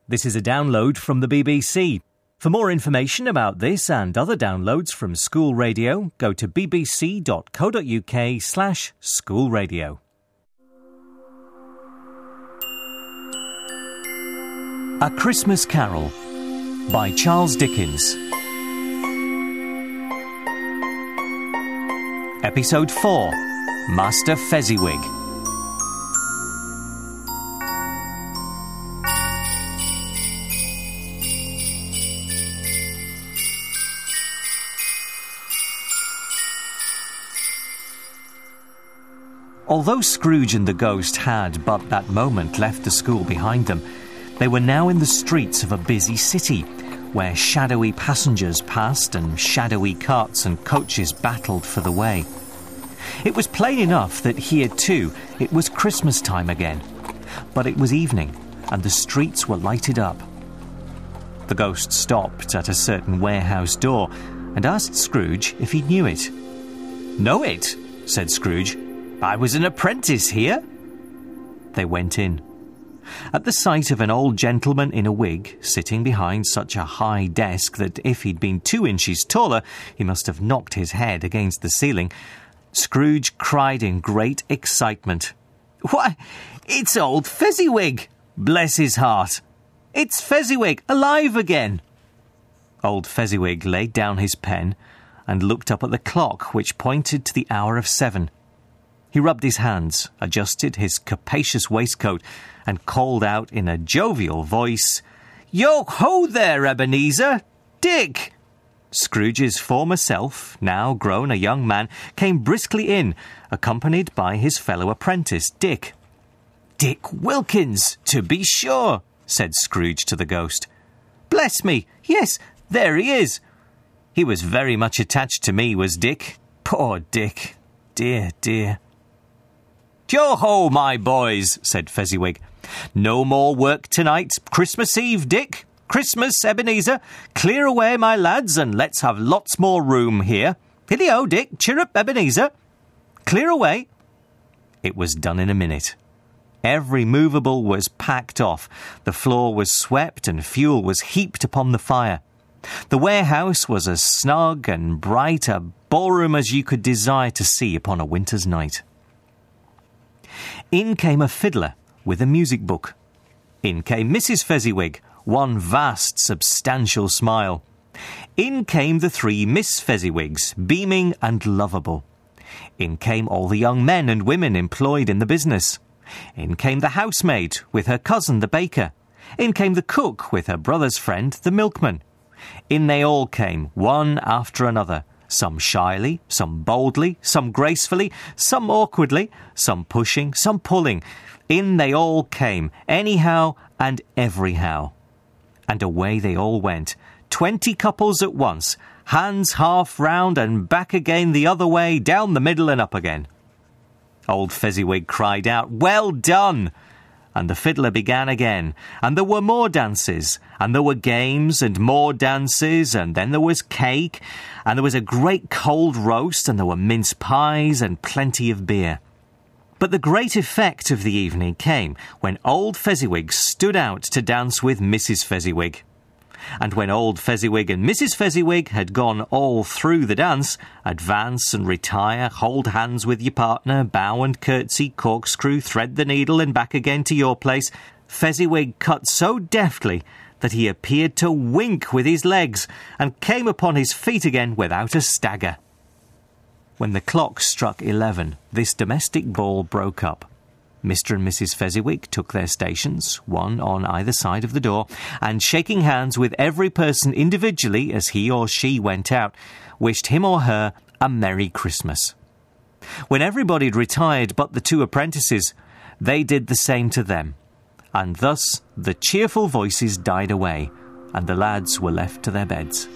This is a download from the BBC. For more information about this and other downloads from School Radio, go to bbc.co.uk/schoolradio. A Christmas Carol by Charles Dickens. Episode 4, Master Fezziwig. Although Scrooge and the ghost had but that moment left the school behind them, they were now in the streets of a busy city, where shadowy passengers passed and shadowy carts and coaches battled for the way. It was plain enough that here too it was Christmas time again, but it was evening and the streets were lighted up. The ghost stopped at a certain warehouse door and asked Scrooge if he knew it. "Know it?" said Scrooge. "I was an apprentice here." They went in. At the sight of an old gentleman in a wig sitting behind such a high desk that if he'd been 2 inches taller, he must have knocked his head against the ceiling, Scrooge cried in great excitement, "Why, it's old Fezziwig! Bless his heart! It's Fezziwig alive again!" Old Fezziwig laid down his pen and looked up at the clock, which pointed to the hour of 7. He rubbed his hands, adjusted his capacious waistcoat, and called out in a jovial voice, "Yo-ho there, Ebenezer! Dick!" Scrooge's former self, now grown a young man, came briskly in, accompanied by his fellow apprentice, Dick. "Dick Wilkins, to be sure," said Scrooge to the ghost. "Bless me, yes, there he is. He was very much attached to me, was Dick. Poor Dick. Dear, dear." "Yo-ho, my boys," said Fezziwig. "No more work tonight. Christmas Eve, Dick. Christmas, Ebenezer. Clear away, my lads, and let's have lots more room here. Hilly-o, Dick. Cheer up, Ebenezer. Clear away." It was done in a minute. Every movable was packed off. The floor was swept and fuel was heaped upon the fire. The warehouse was as snug and bright a ballroom as you could desire to see upon a winter's night. In came a fiddler with a music book. In came Mrs. Fezziwig, one vast, substantial smile. In came the 3 Miss Fezziwigs, beaming and lovable. In came all the young men and women employed in the business. In came the housemaid with her cousin, the baker. In came the cook with her brother's friend, the milkman. In they all came, one after another, some shyly, some boldly, some gracefully, some awkwardly, some pushing, some pulling. In they all came, anyhow and everyhow. And away they all went, 20 couples at once, hands half round and back again the other way, down the middle and up again. Old Fezziwig cried out, "Well done!" And the fiddler began again, and there were more dances, and there were games and more dances, and then there was cake, and there was a great cold roast, and there were mince pies and plenty of beer. But the great effect of the evening came when old Fezziwig stood out to dance with Mrs. Fezziwig. And when old Fezziwig and Mrs. Fezziwig had gone all through the dance, advance and retire, hold hands with your partner, bow and curtsy, corkscrew, thread the needle and back again to your place, Fezziwig cut so deftly that he appeared to wink with his legs and came upon his feet again without a stagger. When the clock struck 11, this domestic ball broke up. Mr. and Mrs. Fezziwig took their stations, one on either side of the door, and shaking hands with every person individually as he or she went out, wished him or her a Merry Christmas. When everybody had retired but the 2 apprentices, they did the same to them, and thus the cheerful voices died away, and the lads were left to their beds.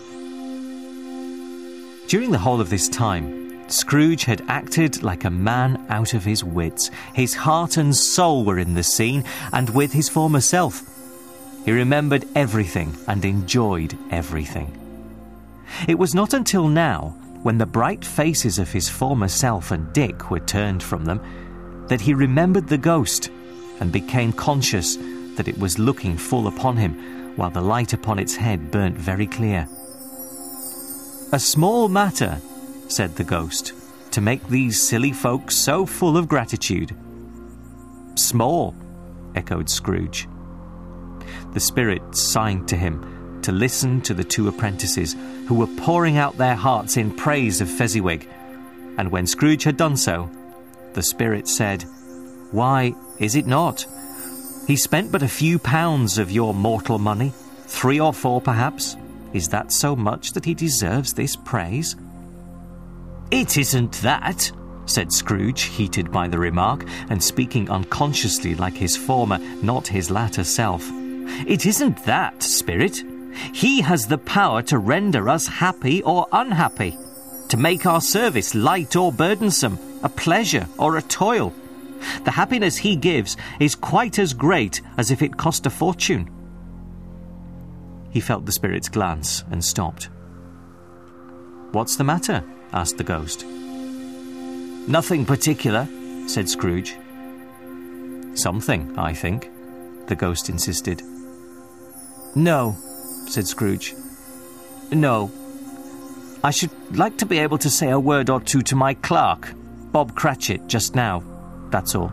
During the whole of this time, Scrooge had acted like a man out of his wits. His heart and soul were in the scene, and with his former self. He remembered everything and enjoyed everything. It was not until now, when the bright faces of his former self and Dick were turned from them, that he remembered the ghost and became conscious that it was looking full upon him, while the light upon its head burnt very clear. "A small matter," said the ghost, "to make these silly folks so full of gratitude." "Small," echoed Scrooge. The spirit signed to him to listen to the two apprentices, who were pouring out their hearts in praise of Fezziwig, and when Scrooge had done so, the spirit said, "Why, is it not? He spent but a few pounds of your mortal money, 3 or 4 perhaps. Is that so much that he deserves this praise?" "It isn't that," said Scrooge, heated by the remark, and speaking unconsciously like his former, not his latter self. "It isn't that, spirit. He has the power to render us happy or unhappy, to make our service light or burdensome, a pleasure or a toil. The happiness he gives is quite as great as if it cost a fortune." He felt the spirit's glance and stopped. "What's the matter?" asked the ghost. "Nothing particular," said Scrooge. "Something, I think," the ghost insisted. "No," said Scrooge. "No. I should like to be able to say a word or two to my clerk, Bob Cratchit, just now. That's all."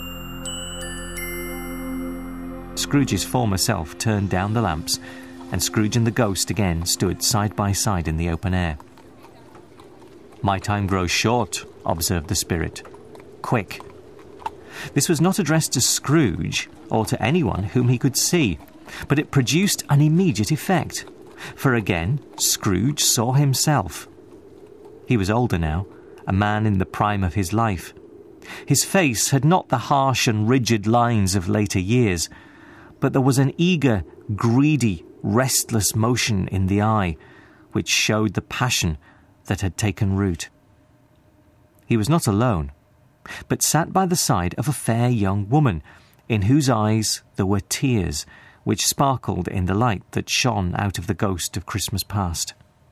Scrooge's former self turned down the lamps, and Scrooge and the ghost again stood side by side in the open air. "My time grows short," observed the spirit. "Quick." This was not addressed to Scrooge or to anyone whom he could see, but it produced an immediate effect, for again Scrooge saw himself. He was older now, a man in the prime of his life. His face had not the harsh and rigid lines of later years, but there was an eager, greedy, restless motion in the eye, which showed the passion that had taken root. He was not alone, but sat by the side of a fair young woman, in whose eyes there were tears, which sparkled in the light that shone out of the ghost of Christmas past.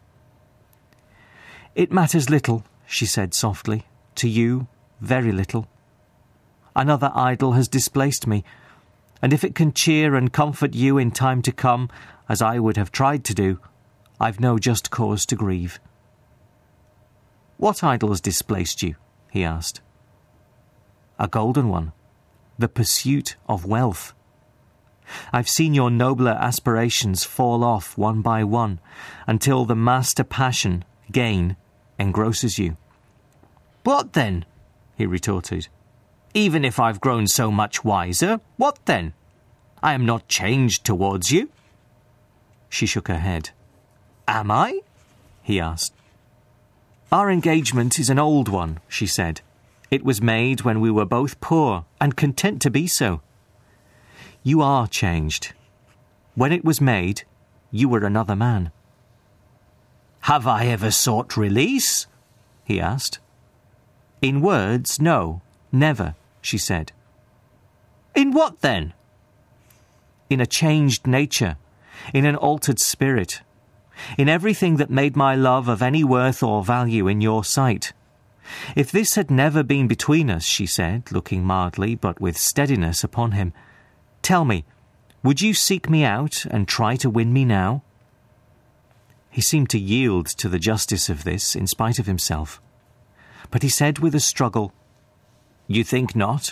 "It matters little," she said softly, "to you, very little. Another idol has displaced me, and if it can cheer and comfort you in time to come, as I would have tried to do, I've no just cause to grieve." "What idol has displaced you?" he asked. "A golden one, the pursuit of wealth. I've seen your nobler aspirations fall off one by one, until the master passion, gain, engrosses you." "What then?" he retorted. "Even if I've grown so much wiser, what then? I am not changed towards you." She shook her head. "Am I?" he asked. "Our engagement is an old one," she said. "It was made when we were both poor and content to be so. You are changed. When it was made, you were another man." "Have I ever sought release?" he asked. "In words, no, never," she said. "In what then?" "In a changed nature, in an altered spirit, in everything that made my love of any worth or value in your sight. If this had never been between us," she said, looking mildly but with steadiness upon him, "tell me, would you seek me out and try to win me now?" He seemed to yield to the justice of this in spite of himself. But he said with a struggle, "You think not?"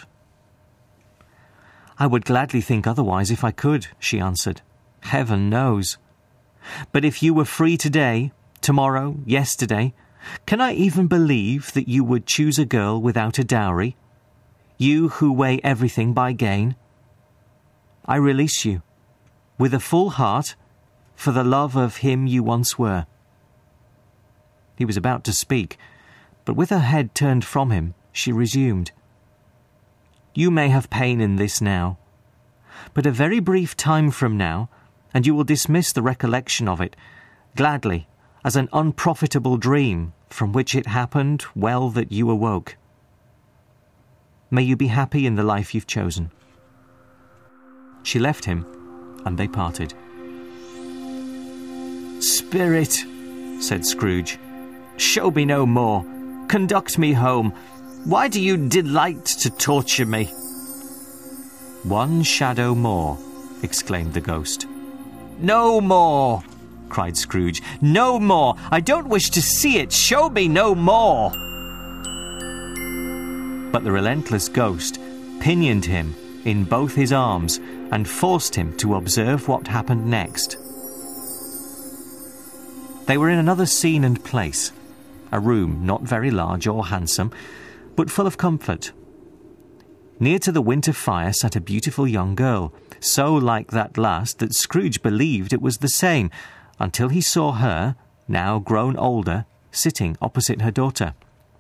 "I would gladly think otherwise if I could," she answered. "Heaven knows. But if you were free today, tomorrow, yesterday, can I even believe that you would choose a girl without a dowry? You who weigh everything by gain? I release you, with a full heart, for the love of him you once were." He was about to speak, but with her head turned from him, she resumed. "You may have pain in this now, but a very brief time from now, and you will dismiss the recollection of it, gladly, as an unprofitable dream from which it happened well that you awoke. May you be happy in the life you've chosen." She left him, and they parted. "Spirit," said Scrooge, "show me no more. Conduct me home. Why do you delight to torture me?" "One shadow more," exclaimed the ghost. "No more!" cried Scrooge. "No more! I don't wish to see it! Show me no more!" But the relentless ghost pinioned him in both his arms and forced him to observe what happened next. They were in another scene and place, a room not very large or handsome, but full of comfort. Near to the winter fire sat a beautiful young girl, so like that last that Scrooge believed it was the same, until he saw her, now grown older, sitting opposite her daughter.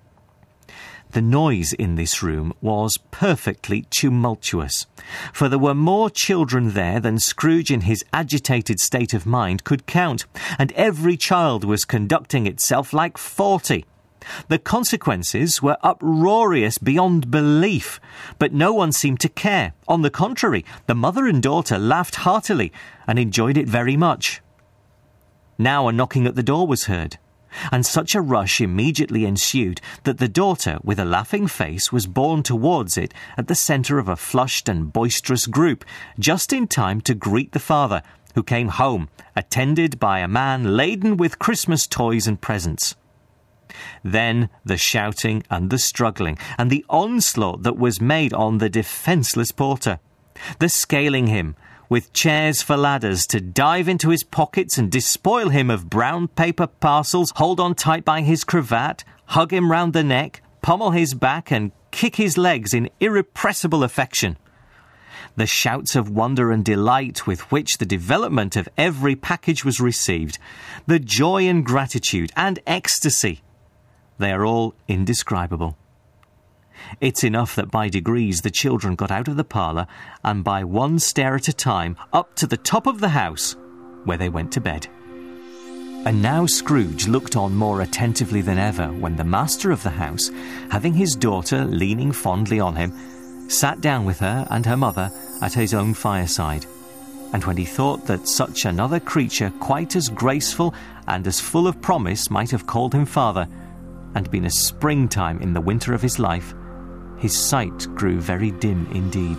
The noise in this room was perfectly tumultuous, for there were more children there than Scrooge in his agitated state of mind could count, and every child was conducting itself like 40. The consequences were uproarious beyond belief, but no one seemed to care. On the contrary, the mother and daughter laughed heartily and enjoyed it very much. Now a knocking at the door was heard, and such a rush immediately ensued that the daughter, with a laughing face, was borne towards it at the centre of a flushed and boisterous group, just in time to greet the father, who came home, attended by a man laden with Christmas toys and presents. Then the shouting and the struggling, and the onslaught that was made on the defenceless porter, the scaling him, with chairs for ladders, to dive into his pockets and despoil him of brown paper parcels, hold on tight by his cravat, hug him round the neck, pommel his back, and kick his legs in irrepressible affection. The shouts of wonder and delight with which the development of every package was received, the joy and gratitude and ecstasy, they are all indescribable. It's enough that by degrees the children got out of the parlour, and by one stair at a time up to the top of the house, where they went to bed. And now Scrooge looked on more attentively than ever when the master of the house, having his daughter leaning fondly on him, sat down with her and her mother at his own fireside. And when he thought that such another creature, quite as graceful and as full of promise, might have called him father, and been a springtime in the winter of his life, his sight grew very dim indeed.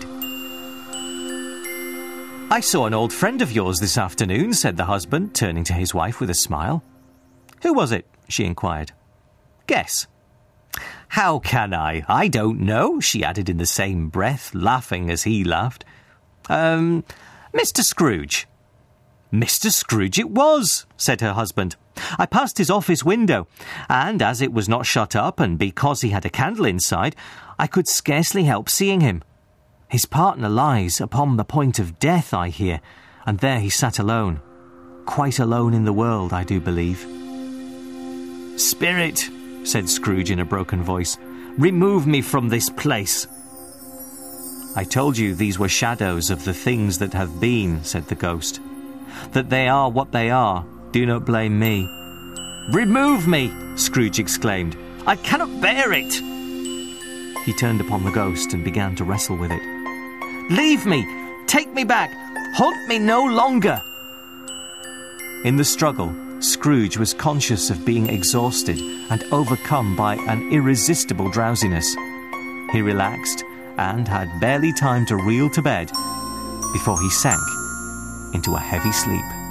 "I saw an old friend of yours this afternoon," said the husband, turning to his wife with a smile. "Who was it?" she inquired. "Guess." "How can I? I don't know," she added in the same breath, laughing as he laughed. Mr. Scrooge." "Mr. Scrooge it was," said her husband. "I passed his office window, and as it was not shut up, and because he had a candle inside, I could scarcely help seeing him. His partner lies upon the point of death, I hear, and there he sat alone. Quite alone in the world, I do believe." "Spirit," said Scrooge in a broken voice, "remove me from this place." "I told you these were shadows of the things that have been," said the ghost. "That they are what they are, do not blame me." "Remove me!" Scrooge exclaimed. "I cannot bear it!" He turned upon the ghost and began to wrestle with it. "Leave me! Take me back! Haunt me no longer!" In the struggle, Scrooge was conscious of being exhausted and overcome by an irresistible drowsiness. He relaxed and had barely time to reel to bed before he sank into a heavy sleep.